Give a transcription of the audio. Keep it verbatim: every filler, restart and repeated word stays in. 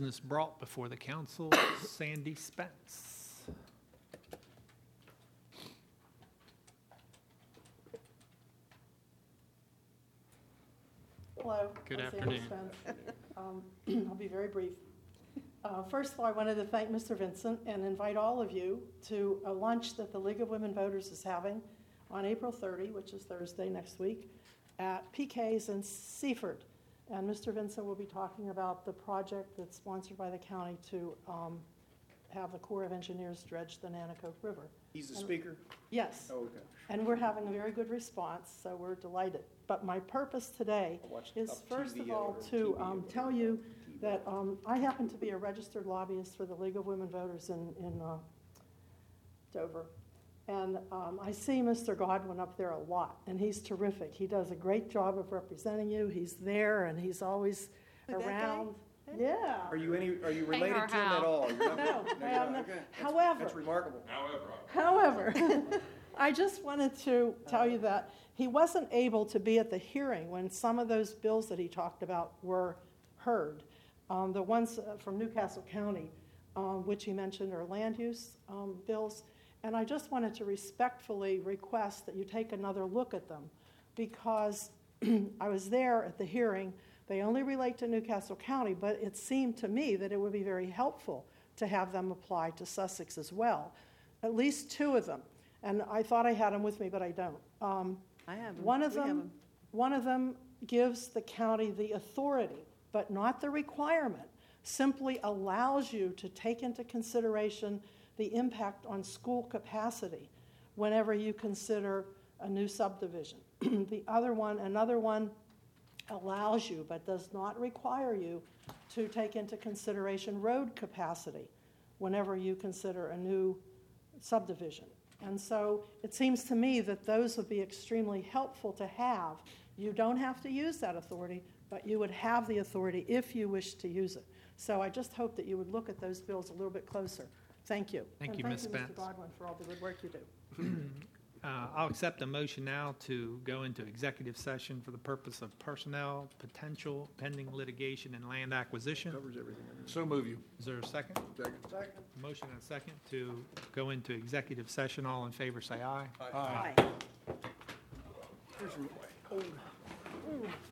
business brought before the council. Sandy Spence. Hello. Good I'm Sandy afternoon. Spence. Um, I'll be very brief. Uh, First of all, I wanted to thank Mister Vincent and invite all of you to a lunch that the League of Women Voters is having on April thirtieth, which is Thursday next week, at P K's in Seaford. And Mister Vincent will be talking about the project that's sponsored by the county to um, have the Corps of Engineers dredge the Nanticoke River. He's the And- speaker? Yes. Oh, okay. And we're having a very good response, so we're delighted. But my purpose today I watched is, up first T V of all, or to T V or um, whatever. tell you T V. that um, I happen to be a registered lobbyist for the League of Women Voters in, in uh, Dover. And um, I see Mister Godwin up there a lot, and he's terrific. He does a great job of representing you. He's there, and he's always Who, that guy? around. Yeah. Are you any, are you Hey, related or to him how? at all? You're not- No, you're I am not. not. Okay. That's- However- That's remarkable. However, I just wanted to tell you that he wasn't able to be at the hearing when some of those bills that he talked about were heard. Um, the ones uh, from Newcastle County, um, which he mentioned, are land use um, bills. And I just wanted to respectfully request that you take another look at them, because I was there at the hearing. They only relate to Newcastle County, but it seemed to me that it would be very helpful to have them apply to Sussex as well, at least two of them. And I thought I had them with me, but I don't. Um, I have 'em. one of We have them, 'em. one of them gives the county the authority, but not the requirement. Simply allows you to take into consideration the impact on school capacity whenever you consider a new subdivision. The other one, another one, allows you but does not require you to take into consideration road capacity whenever you consider a new subdivision. And so it seems to me that those would be extremely helpful to have. You don't have to use that authority, but you would have the authority if you wish to use it. So I just hope that you would look at those bills a little bit closer. Thank you. Thank And you, Miz Thank you, Mister Spence. Godwin, for all the good work you do. Uh, I'll accept a motion now to go into executive session for the purpose of personnel, potential pending litigation, and land acquisition. Covers everything. So move you. Is there a second? Second. Motion and a second to go into executive session. All in favor, say aye. Aye. Aye. Here's your way.